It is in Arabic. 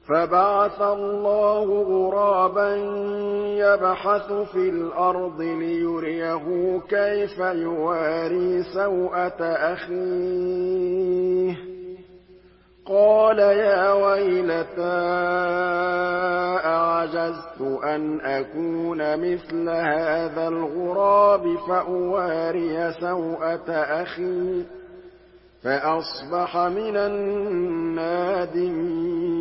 فَبَعَثَ اللَّهُ غُرَابًا يَبْحَثُ فِي الْأَرْضِ لِيُرِيَهُ كَيْفَ يُوَارِي سَوْءَةَ أَخِيهِ ۚ قَالَ يَا وَيْلَتَا أَعَجَزْتُ أَنْ أَكُونَ مِثْلَ هَٰذَا الْغُرَابِ فَأُوَارِيَ سَوْءَةَ أَخِي ۖ فَأَصْبَحَ مِنَ النَّادِمِينَ